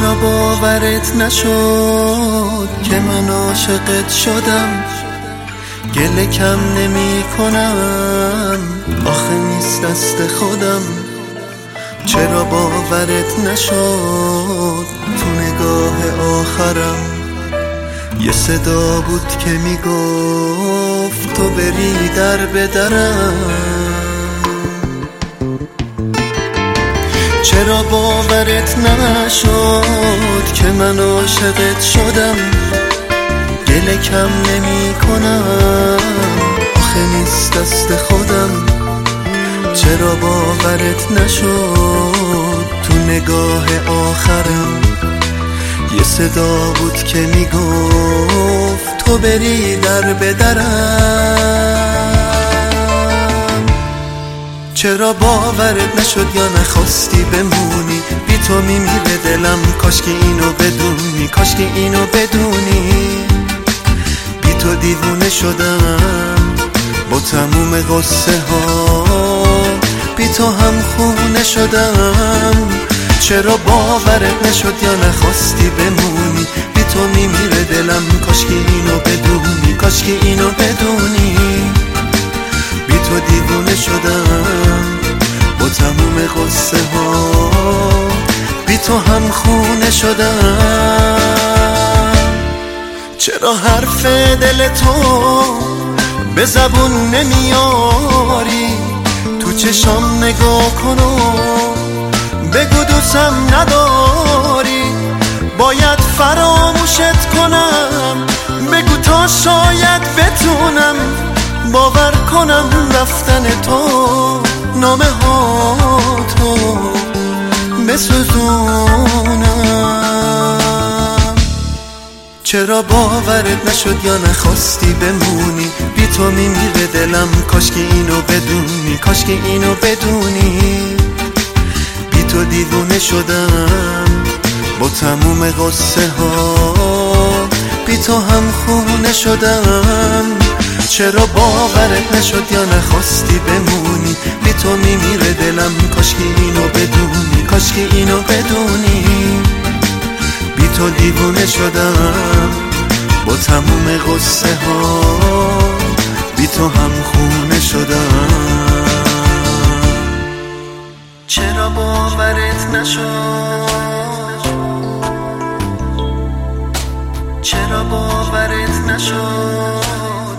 چرا باورت نشد که من عاشقت شدم؟ گله کم نمی کنم، آخه نیست دست خودم. چرا باورت نشد تو نگاه آخرم؟ یه صدا بود که میگفت تو بری در به درم. چرا باورت نشد که من عاشقت شدم؟ گله کم نمی کنم، آخه نیست دست خودم. چرا باورت نشد تو نگاه آخرم؟ یه صدا بود که میگفت تو بری در به درم. چرا باورت نشد یا نخواستی بمونی؟ بی تو میمیره دلم، کاش که اینو بدونی، کاش که اینو بدونی. بی تو دیوونه شدم با تموم قصه ها، بی تو هم خونه شدم. چرا باورت نشد یا نخواستی بمونی؟ بی تو میمیره دلم، کاش که اینو بدونی، کاش که اینو بدونی. بی تو دیوونه شدم با تموم قصه ها، بی تو هم خونه شدم. چرا حرف دل تو به زبون نمیاری؟ تو چشام نگاه کن و بگو دوستم نداری. باید فراموشت کنم، بگو تا شاید بتونم باور کنم رفتن تو نامه ها تو بسوزونم. چرا باورت نشد یا نخواستی بمونی؟ بی تو میمیره دلم، کاش که اینو بدونی، کاش که اینو بدونی. بی تو دیوونه شدم با تموم قصه ها، بی تو هم خونه شدم. چرا باورت نشد یا نخواستی بمونی؟ بی تو میمیره دلم، کاش که اینو بدونی، کاش که اینو بدونی. بی تو دیوونه شدم با تموم قصه ها، بی تو هم خونه شدم. چرا باورت نشد؟ چرا باورت نشد؟